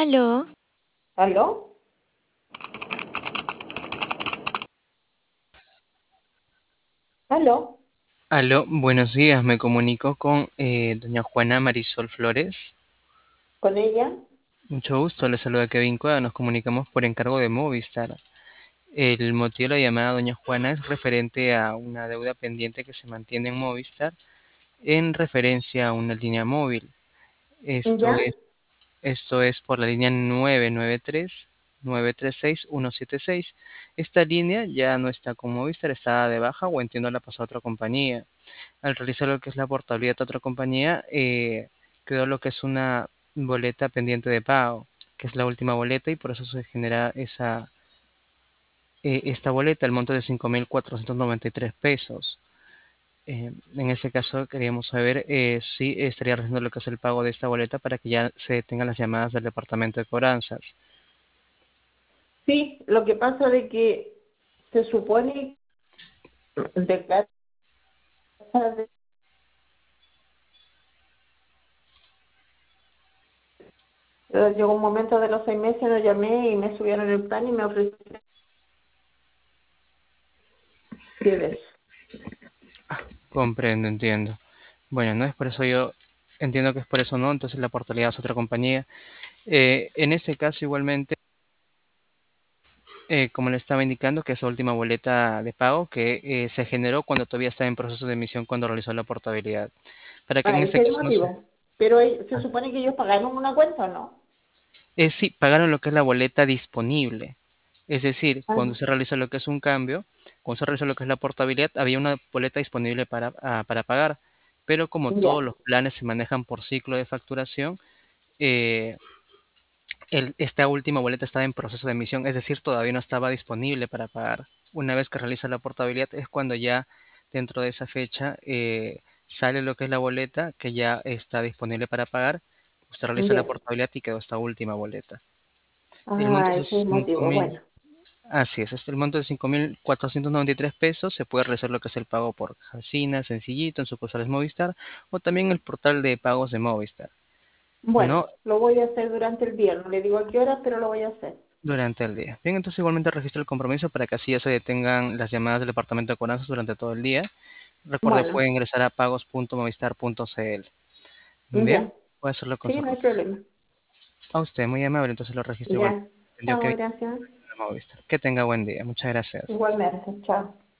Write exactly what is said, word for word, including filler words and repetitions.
Aló, ¿Aló? ¿Aló? Aló, buenos días, me comunico con eh, doña Juana Marisol Flores. ¿Con ella? Mucho gusto, le saluda Kevin Cueva, nos comunicamos por encargo de Movistar. El motivo de la llamada, doña Juana, es referente a una deuda pendiente que se mantiene en Movistar en referencia a una línea móvil. Esto ¿Ya? es, esto es por la línea nueve nueve tres nueve tres seis uno siete seis. Esta línea ya no está con Movistar, está de baja o entiendo la pasó a otra compañía. Al realizar lo que es la portabilidad de otra compañía, eh, quedó lo que es una boleta pendiente de pago, que es la última boleta y por eso se genera esa, eh, esta boleta, el monto de cinco mil cuatrocientos noventa y tres pesos. Eh, en ese caso queríamos saber eh, si estaría realizando lo que es el pago de esta boleta para que ya se detengan las llamadas del departamento de cobranzas. Sí, lo que pasa de que se supone de casa de- eh, llegó un momento de los seis meses, lo llamé y me subieron el plan y me ofrecieron eso. Comprendo, entiendo. Bueno, no es por eso yo entiendo que es por eso no, entonces la portabilidad es otra compañía. Eh, en este caso igualmente eh, como le estaba indicando, que esa última boleta de pago que eh, se generó cuando todavía estaba en proceso de emisión cuando realizó la portabilidad. Para que Ah, en ese este es el caso no se... motivo. Pero eh, se supone que ellos pagaron una cuenta, ¿o no? Eh, sí, pagaron lo que es la boleta disponible. Es decir, Ah, cuando se realiza lo que es un cambio, cuando se realiza lo que es la portabilidad, había una boleta disponible para, ah, para pagar. Pero como todos ya, los planes se manejan por ciclo de facturación, eh, el- esta última boleta estaba en proceso de emisión, es decir, todavía no estaba disponible para pagar. Una vez que realiza la portabilidad es cuando ya dentro de esa fecha eh, sale lo que es la boleta que ya está disponible para pagar. Usted realiza la ya. portabilidad y quedó esta última boleta. El monto Ah, es de ese es el cinco motivo. mil, Bueno, así es, este, el monto de cinco mil cuatrocientos noventa y tres pesos. Se puede realizar lo que es el pago por Jacina, Sencillito, en sucursales Movistar o también el portal de pagos de Movistar. bueno, No lo voy a hacer durante el día. No le digo a qué hora, pero lo voy a hacer. durante el día. Bien, entonces igualmente registro el compromiso para que así ya se detengan las llamadas del departamento de cobranzas durante todo el día. Recuerde, Bueno, puede ingresar a pagos punto movistar punto c l. Bien, ya. puede hacerlo con Sí, su no hay correo. problema. A usted, muy amable, entonces lo registro igual. Ya. Entendió Chao, que gracias. Movistar. Que tenga buen día. Muchas gracias. Igualmente, chao.